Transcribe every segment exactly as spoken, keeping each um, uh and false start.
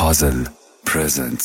Puzzle presents.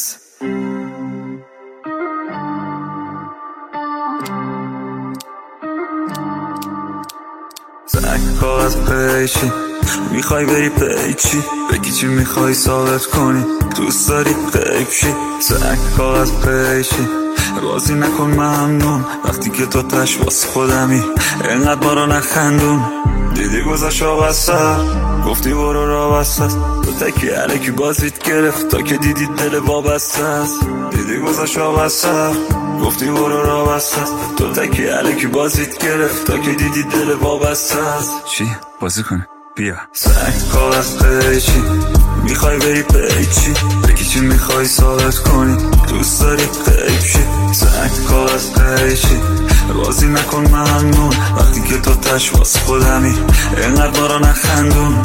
زنگ کاغذ پیچی میخوای بری پیچی بگی چی میخوای ثابت کنی دوست داری غیب شی. زنگ کاغذ پیچی بازی نکن ممنون وقتی که تو تش واسه خودمی اینقدر ما رو نخندون. دیدی گذاشت آقا سر گفتی برو را بسته است تو تکی علکی بازیت گرفت تا که دیدی دل وابسته است. دیدی گذاشت آقا سر گفتی برو را بسته است تو تکی علکی بازیت گرفت تا که دیدی دل وابسته است. چی؟ بازی کنه؟ بیا. سنگ کاغذ پیچی میخوای بری پیچی بگی چی میخوای ثابت کنی دوست داری غیب شی. سنگ کاغذ پیچی بازی نکن ممنون وقتی که تو تش واسه خودمی اینقدر ما رو نخندون.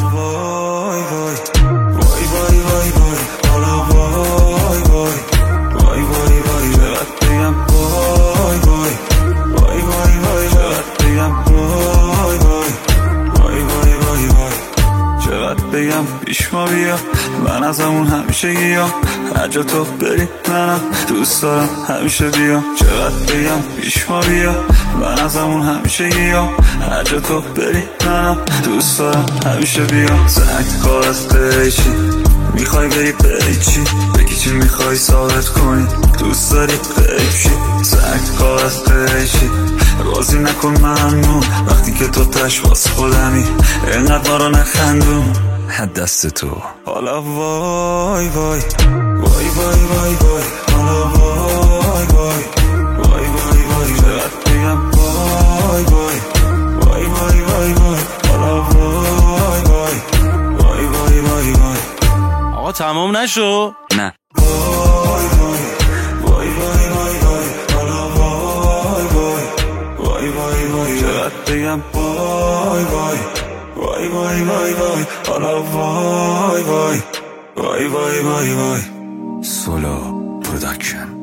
وای وای وای وای وای وای حالا وای وای وای وای وای چقدر بگم وای وای وای وای وای چقدر بگم وای وای وای وای وای وای چقدر بگم پیش ما بیا من از همون همیشه گیام هر جا تو بری منم دوست دارم همیشه بیام. چقدر بگم پیش ما بیا من از همون همیشه گیام هر جا تو بری منم دوست دارم همیشه بیام. زنگ کاغذ پیچی میخوای بری پیچی بگی چی میخوای ثابت کنی دوست داری غیب شی. زنگ کاغذ پیچی بازی نکن ممنون وقتی که تو تش واسه خودمی اینقدر ما رو نخندون. دست تو حالا وای وای وای وای وای وای حالا وای وای وای وای وای چقدر بگم وای وای وای وای وای وای حالا وای وای وای وای وای وای آقا تمام نشو؟ نه. وای وای وای وای وای وای حالا وای وای وای وای وای چقدر بگم وای وای وای وای وای وای حالا وای وای وای وای وای وای سولو پروداکشن.